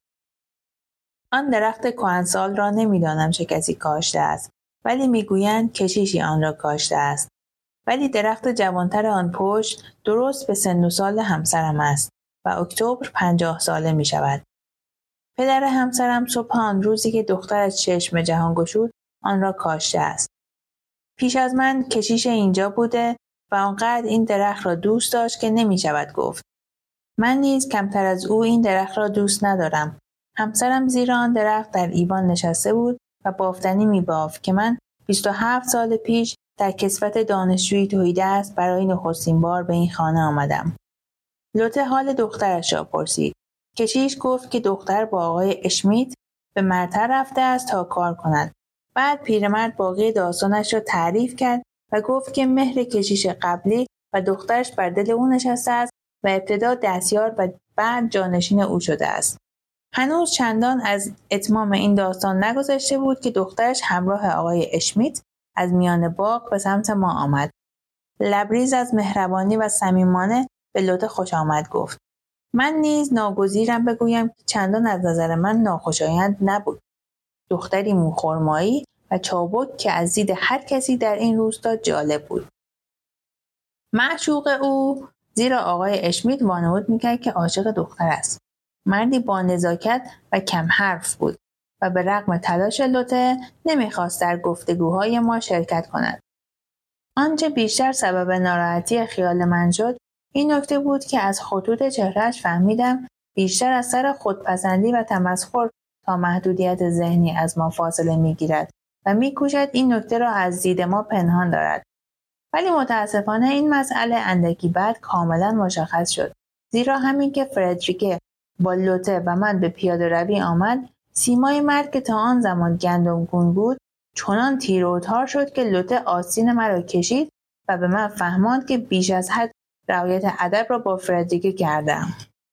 آن درخت کهنسال را نمی‌دانم چه کسی کاشته است، ولی می‌گویند کشیشی آن را کاشته است. ولی درخت جوانتر آن پشت درست به سن و سال همسرم است و اکتبر 50 ساله می شود. پدر همسرم صبح آن روزی که دخترش چشم جهان گشود آن را کاشته است. پیش از من کشیش اینجا بوده و آنقدر این درخت را دوست داشت که نمی شود گفت. من نیز کمتر از او این درخت را دوست ندارم. همسرم زیر آن درخت در ایوان نشسته بود و بافتنی می بافت که من 27 سال پیش در کسوت دانشجویی تهیدست برای نخستین بار به این خانه آمدم. لوته حال دخترش را پرسید. کشیش گفت که دختر با آقای اشمیت به مرتر رفته است تا کار کند. بعد پیرمرد باقی داستانش را تعریف کرد و گفت که مهر کشیش قبلی و دخترش بر دل او نشسته است و ابتدا دستیار و بعد جانشین او شده است. هنوز چندان از اتمام این داستان نگذشته بود که دخترش همراه آقای اشمیت از میان باغ به سمت ما آمد. لبریز از مهربانی و صمیمانه به لوته خوش آمد گفت. من نیز ناگزیرم بگویم که چندان از نظر من ناخوشایند نبود. دختری موخرمایی و چابک که از دید هر کسی در این روستا جالب بود. معشوق او زیرا آقای اشمیت وانمود میکرد که عاشق دختر است. مردی با نزاکت و کم حرف بود و به رغم تلاش لوته نمیخواست در گفتگوهای ما شرکت کند. آنچه بیشتر سبب ناراحتی خیال من شد این نکته بود که از خطوط چهرهش فهمیدم بیشتر از سر خودپسندی و تمسخر تا محدودیت ذهنی از ما فاصله میگیرد و میکوشد این نکته را از دید ما پنهان دارد. ولی متاسفانه این مسئله اندکی بعد کاملا مشخص شد. زیرا همین که فردریکه با لوته و من به پیاده روی آمد، سیمای مرد که تا آن زمان گندمگون بود چنان تیر و تار شد که لوته آستین مرا کشید و به من فهماند که بیش از حد رعایت ادب را با فردریک کردم.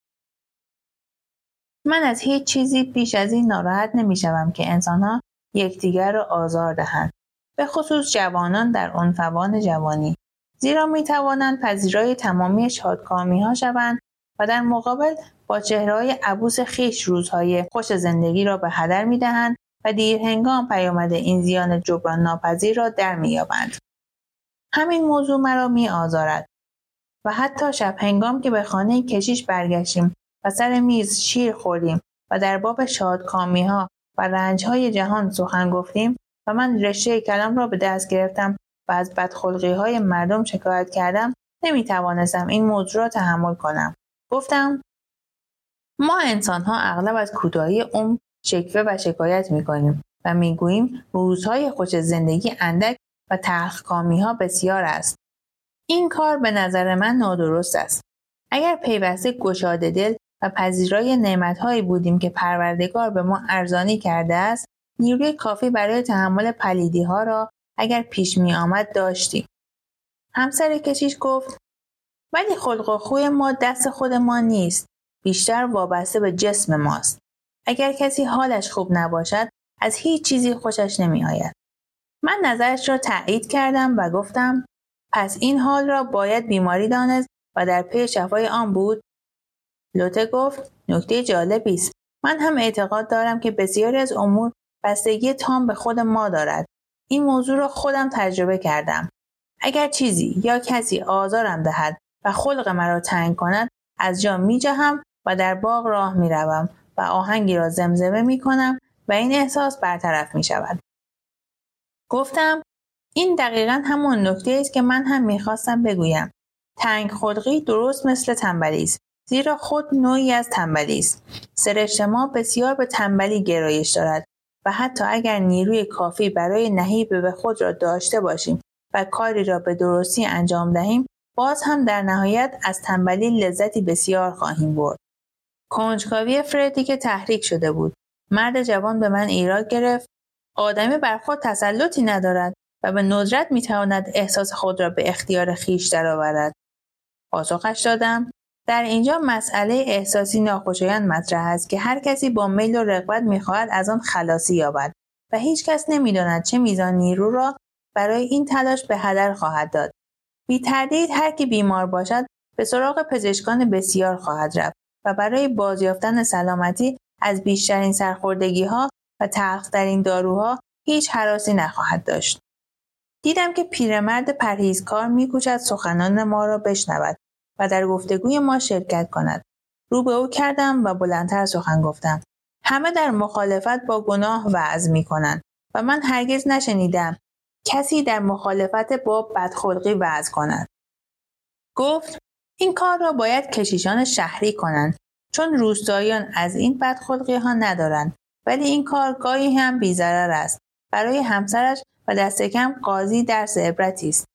من از هیچ چیزی بیش از این ناراحت نمی‌شوم که انسان‌ها یکدیگر را آزار دهند، به خصوص جوانان در عنفوان جوانی، زیرا می‌توانند پذیرای تمامی شادکامی‌ها شوند و در مقابل با چهره‌های عبوس خویش روزهای خوش زندگی را به هدر می‌دهند و دیرهنگام پیامد این زیان جبران ناپذیر را در می‌یابند. همین موضوع مرا می‌آزارد و حتی شب هنگام که به خانه کشیش برگشتیم و سر میز شیر خوردیم و در باب شادکامی‌ها و رنج‌های جهان سخن گفتیم و من رشته کلام را به دست گرفتم و از بدخلقی‌های مردم شکایت کردم، نمی‌توانستم این موضوع را تحمل کنم. گفتم: ما انسان‌ها اغلب از کوتاهی عمر شکوه و شکایت می‌کنیم و می‌گوییم روزهای خوش زندگی اندک و تلخکامی‌ها بسیار است. این کار به نظر من نادرست است. اگر پیوسته گشاده دل و پذیرای نعمت‌هایی بودیم که پروردگار به ما ارزانی کرده است، نیروی کافی برای تحمل پلیدی‌ها را اگر پیش می‌آمد داشتیم. همسر کشیش گفت: ولی خلق و خوی ما دست خود ما نیست، بیشتر وابسته به جسم ماست. اگر کسی حالش خوب نباشد، از هیچ چیزی خوشش نمی‌آید. من نظرش را تأیید کردم و گفتم: پس این حال را باید بیماری دانست و در پی شفای آن بود؟ لوته گفت: نکته جالبی است. من هم اعتقاد دارم که بسیاری از امور بستگی تام به خود ما دارد. این موضوع را خودم تجربه کردم. اگر چیزی یا کسی آزارم دهد و خلق مرا تنگ کند، از جا می جهم و در باغ راه می روم و آهنگی را زمزمه می کنم و این احساس برطرف می شود. گفتم: این دقیقاً همون نکته است که من هم می خواستم بگویم. تنگ خلقی درست مثل تنبلی است، زیرا خود نوعی از تنبلی است. سرشت ما بسیار به تنبلی گرایش دارد و حتی اگر نیروی کافی برای نهیب به خود را داشته باشیم و کاری را به درستی انجام دهیم، باز هم در نهایت از تنبلی لذتی بسیار خواهیم برد. کنجکاوی فردریک تحریک شده بود. مرد جوان به من ایراد گرفت: آدمی بر خود تسلطی ندارد و به ندرت میتواند احساس خود را به اختیار خویش درآورد. پاسخش دادم: در اینجا مسئله احساسی ناخوشایند مطرح است که هر کسی با میل و رغبت میخواهد از آن خلاصی یابد و هیچ کس نمیداند چه میزان نیرو را برای این تلاش به هدر خواهد داد. بی تردید هر کی بیمار باشد به سراغ پزشکان بسیار خواهد رفت و برای بازیافتن سلامتی از بیشترین سرخوردگی‌ها و تلخ‌ترین داروها هیچ هراسی نخواهد داشت. دیدم که پیرمرد پرهیزکار می‌کوشد سخنان ما را بشنود و در گفتگوی ما شرکت کند. رو به او کردم و بلندتر سخن گفتم: همه در مخالفت با گناه وعظ می‌کنند و من هرگز نشنیدم کسی در مخالفت با بدخلقی وعظ کند. گفت: این کار را باید کشیشان شهری کنند، چون روستاییان از این بدخلقی ها ندارند، ولی این کار گاهی هم بی‌ضرر است. برای همسرش و دست کم قاضی درس عبرتی است.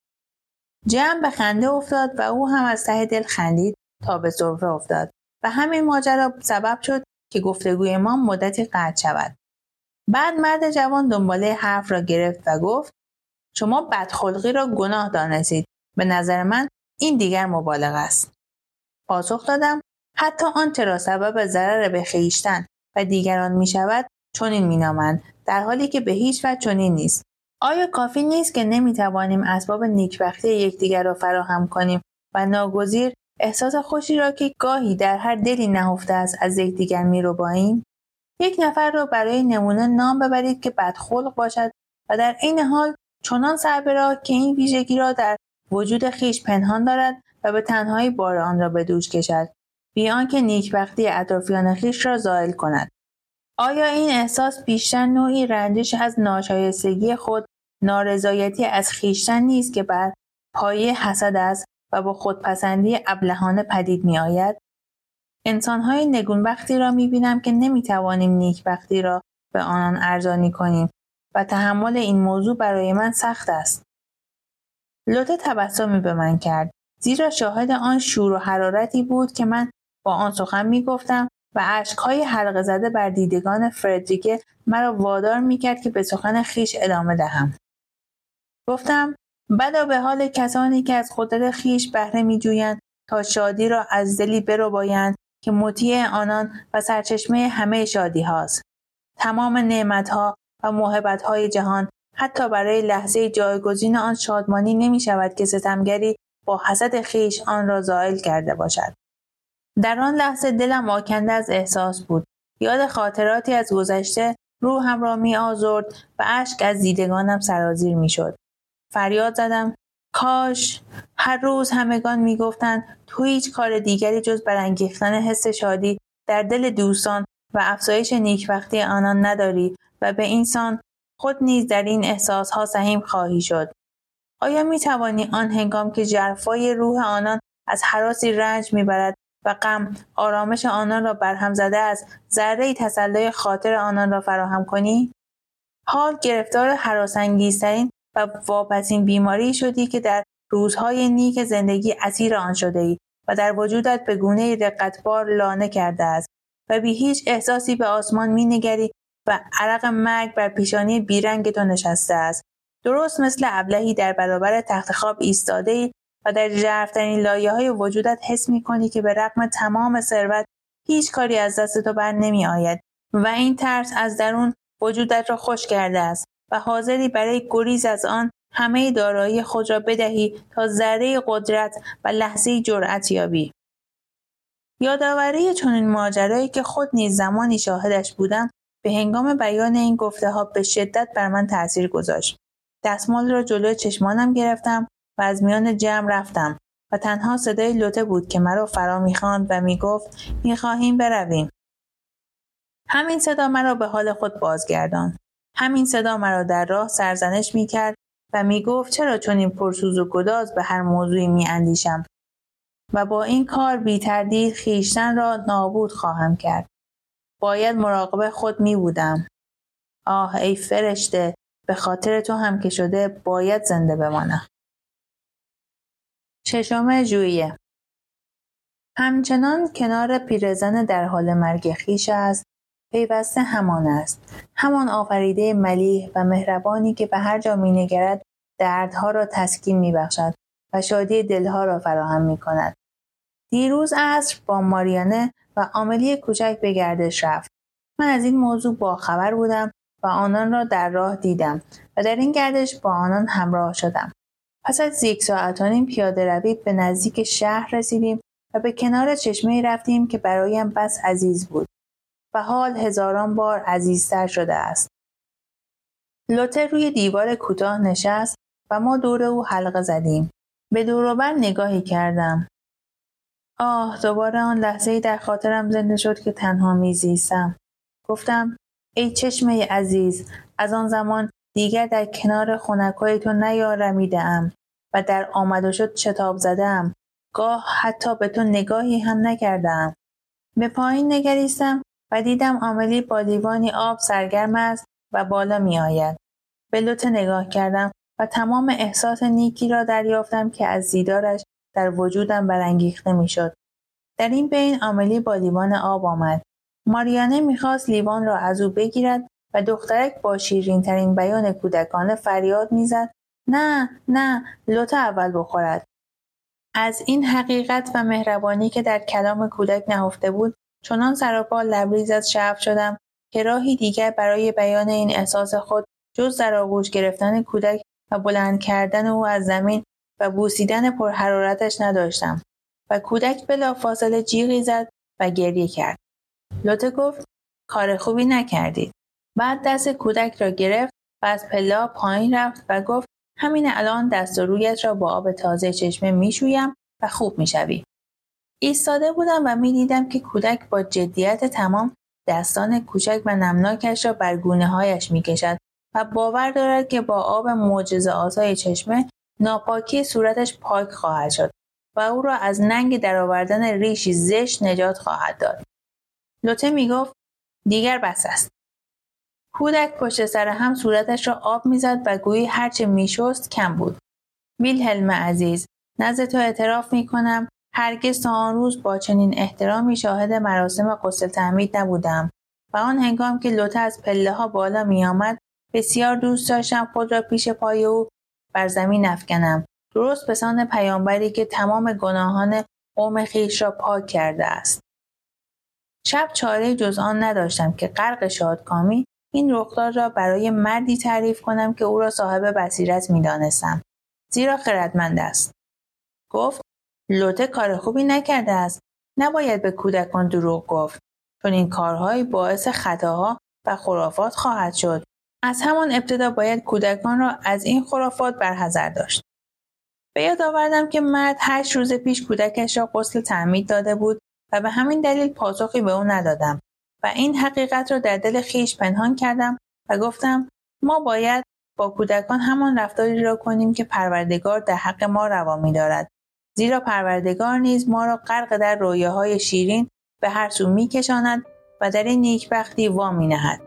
جمع به خنده افتاد و او هم از ته دل خندید تا به سرفه افتاد و همین ماجرا سبب شد که گفتگوی ما مدتی قطع شود. بعد مرد جوان دنباله حرف را گرفت و گفت: شما بدخلقی را گناه دانستید. به نظر من این دیگر مبالغه است. پاسخ دادم: حتی آنچه را سبب ضرر به خویشتن و دیگران می شود چنین می نامند، در حالی که به هیچ وجه چنین نیست. آیا کافی نیست که نمی توانیم اسباب نیکبختی یکدیگر را فراهم کنیم و ناگزیر احساس خوشی را که گاهی در هر دلی نهفته است از یکدیگر می رباییم؟ یک نفر را برای نمونه نام ببرید که بدخلق باشد و در عین حال چنان سربراه که این ویژگی را در وجود خویش پنهان دارد و به تنهایی بار آن را به دوش کشد، بی آنکه نیکبختی اطرافیان خویش را زائل کند. آیا این احساس بیشتر نوعی رنجش از ناشایستگی خود، نارضایتی از خویشتن نیست که بر پایه حسد است و با خودپسندی ابلهانه پدید می آید؟ انسان‌های نگونبختی را می‌بینم که نمی‌توانیم نیکبختی را به آنان ارزانی کنیم و تحمل این موضوع برای من سخت است. لوته تبسمی به من کرد، زیرا شاهد آن شور و حرارتی بود که من با آن سخن می‌گفتم و اشک‌های حلقه زده بر دیدگان فردریکه مرا وادار می‌کرد که به سخن خویش ادامه دهم. گفتم بدا به حال کسانی که از قدرت خویش بهره می‌جویند تا شادی را از دلی بربایند که مطیع آنان و سرچشمه همه شادی هاست. تمام نعمت‌ها و موهبت‌های جهان حتی برای لحظه جایگزین آن شادمانی نمی‌شود که ستمگری با حسد خویش آن را زائل کرده باشد. در آن لحظه دلم آکنده از احساس بود. یاد خاطراتی از گذشته روحم را می‌آزرد و اشک از دیدگانم سرازیر می‌شد. فریاد زدم کاش هر روز همگان می‌گفتند تو هیچ کار دیگری جز برانگیختن حس شادی در دل دوستان و افزایش نیکبختی آنان نداری و به اینسان خود نیز در این احساس‌ها سهیم خواهی شد. آیا می‌توانی آن هنگام که ژرفای روح آنان از هراسی رنج می‌برد و غم آرامش آنان را برهم زده است ذره‌ای تسلی خاطر آنان را فراهم کنی؟ حال گرفتار هراس‌انگیزترین و واپسین بیماری شدی که در روزهای نیک زندگی اسیر آن شده‌ای و در وجودت به گونه‌ای رقتبار لانه کرده است و بی هیچ احساسی به آسمان می‌نگری و عرق مرگ بر پیشانی بیرنگ تو نشسته است. درست مثل ابلهی در برابر تخت خواب ایستاده‌ای و در ژرف‌ترین لایه‌های وجودت حس می‌کنی که به رغم تمام ثروت هیچ کاری از دست تو بر نمی‌آید و این ترس از درون وجودت را خشک کرده است و حاضری برای گریز از آن همه دارایی خود را بدهی تا ذره قدرت و لحظه‌ای جرأت یابی. یادآوری چنین ماجرایی که خود نیز زمانی شاهدش بودم به هنگام بیان این گفته‌ها به شدت بر من تأثیر گذاشت. دستمال را جلوی چشمانم گرفتم و از میان جمع رفتم و تنها صدای لوته بود که مرا فرا می‌خواند و می‌گفت می‌خواهیم برویم. همین صدا مرا به حال خود بازگرداند. همین صدا مرا در راه سرزنش می‌کرد و می‌گفت چرا چنین پرسوز و گداز به هر موضوعی می‌اندیشم و با این کار بی‌تردید خویشتن را نابود خواهم کرد. باید مراقب خود می‌بودم. آه ای فرشته، به خاطر تو هم که شده باید زنده بمانم. 6 ژوئیه. همچنان کنار پیرزن در حال مرگ خویش است، پیوسته همان است. همان آفریده ملیح و مهربانی که به هر جا می‌نگرد دردها را تسکین می‌بخشد و شادی دلها را فراهم می‌کند. دیروز عصر با ماریانه و آملی کوچک به گردش رفت. من از این موضوع باخبر بودم و آنان را در راه دیدم و در این گردش با آنان همراه شدم. پس از 1 ساعت و نیم پیاده‌روی به نزدیک شهر رسیدیم و به کنار چشمه‌ای رفتیم که برایم بس عزیز بود و حال هزاران بار عزیزتر شده است. لوته روی دیوار کوتاه نشست و ما دور او حلقه زدیم. به دور و بر نگاهی کردم. دوباره آن لحظه‌ای در خاطرم زنده شد که تنها می‌زیستم. گفتم ای چشمه عزیز، از آن زمان دیگر در کنار خنکای تو نیارمیده‌ام و در آمد و شد شتاب زده‌ام. گاه حتی به تو نگاهی هم نکردم. به پایین نگریستم و دیدم آملی با لیوانی آب سرگرم است و بالا می آید. به لوته نگاه کردم و تمام احساس نیکی را دریافتم که از دیدارش در وجودم برانگیخته می شد. در این بین آملی با لیوان آب آمد. ماریانه می‌خواست لیوان را از او بگیرد و دخترک با شیرین ترین بیان کودکانه فریاد می‌زد نه لوته اول بخورد. از این حقیقت و مهربانی که در کلام کودک نهفته بود چنان سراپا لبریز از شعف شدم که راهی دیگر برای بیان این احساس خود جز در آغوش گرفتن کودک و بلند کردن او از زمین و بوسیدن پرحرارتش نداشتم و کودک بلافاصله جیغی زد و گریه کرد. لوته گفت کار خوبی نکردید. بعد دست کودک را گرفت و از پله‌ها پایین رفت و گفت همین الان دست و رویت را با آب تازه چشمه میشویم و خوب میشوی. ایستاده بودم و میدیدم که کودک با جدیت تمام دستان کوچک و نمناکش را بر گونه‌هایش میکشد و باور دارد که با آب معجزه‌آسای چشمه ناپاکی صورتش پاک خواهد شد و او را از ننگ درآوردن ریشی زشت نجات خواهد داد. لوته میگفت دیگر بس است. کودک پشت سر هم صورتش را آب میزد و گویی هرچه میشست کم بود. ویلهلم عزیز، نزد تو اعتراف میکنم هرگز تا آن روز با چنین احترامی شاهد مراسم غسل تعمید نبودم و آن هنگام که لوته از پله‌ها بالا می‌آمد بسیار دوست داشتم خود را پیش پای او بر زمین افکنم، درست بسان پیامبری که تمام گناهان قوم خویش را پاک کرده است. شب چاره‌ای جز آن نداشتم که غرق شادکامی این رخداد را برای مردی تعریف کنم که او را صاحب بصیرت می‌دانستم، زیرا خردمند است. گفت: لوته کار خوبی نکرده است. نباید به کودکان دروغ گفت، چون این کارهای باعث خطاها و خرافات خواهد شد. از همان ابتدا باید کودکان را از این خرافات برحذر داشت. به یاد آوردم که مرد 8 روز پیش کودکش را غسل تعمید داده بود و به همین دلیل پاسخی به او ندادم و این حقیقت را در دل خویش پنهان کردم و گفتم ما باید با کودکان همان رفتاری را کنیم که پروردگار در حق ما روا می‌دارد، زیرا پروردگار نیز ما را غرق در رویاهای شیرین به هر سو می‌کشاند و در این نیکبختی وامی نهد.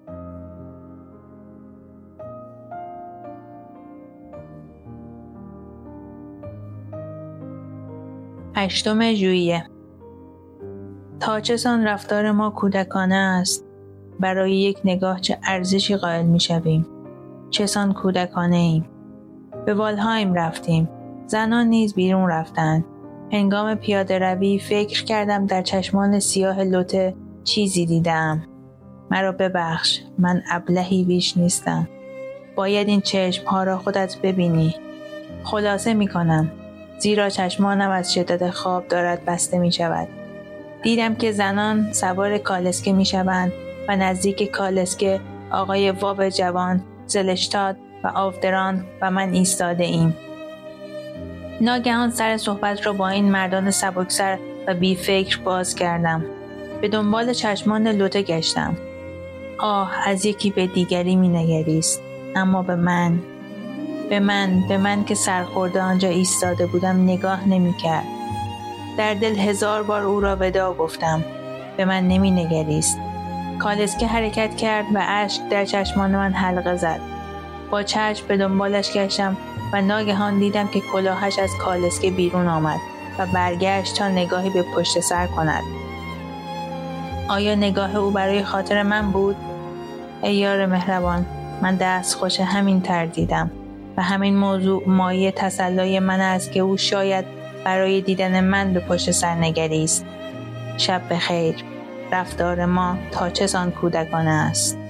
8 ژوئیه. تا چه سان رفتار ما کودکانه است. برای یک نگاه چه ارزشی قائل می‌شویم. چه سان کودکانه ایم. به والهایم رفتیم. زنان نیز بیرون رفتند. هنگام پیاده روی فکر کردم در چشمان سیاه لوته چیزی دیدم. مرا ببخش، من ابلهی بیش نیستم. باید این چشم‌ها را خودت ببینی. خلاصه می‌کنم، زیرا چشمانم از شدت خواب دارد بسته می‌شود. دیدم که زنان سوار کالسکه می‌شوند و نزدیک کالسکه آقای واب جوان، زلشتاد و آفدران و من ایستاده ایم. ناگهان سر صحبت را با این مردان سبکسر و بی فکر باز کردم. به دنبال چشمان لوته گشتم. از یکی به دیگری می نگریست، اما به من که سرخورده آنجا ایستاده بودم نگاه نمی کرد. در دل 1000 بار او را وداع گفتم. به من نمی نگریست. کالسکه حرکت کرد و اشک در چشمان من حلقه زد. با چشم به دنبالش گشتم و ناگهان دیدم که کلاهش از کالسکه بیرون آمد و برگشت تا نگاهی به پشت سر کند. آیا نگاه او برای خاطر من بود؟ ای یار مهربان، من دستخوش همین تردیدم و همین موضوع مایه تسلای من است که او شاید برای دیدن من به پشت سر نگریست. شب بخیر. رفتار ما تا چه سان کودکانه است.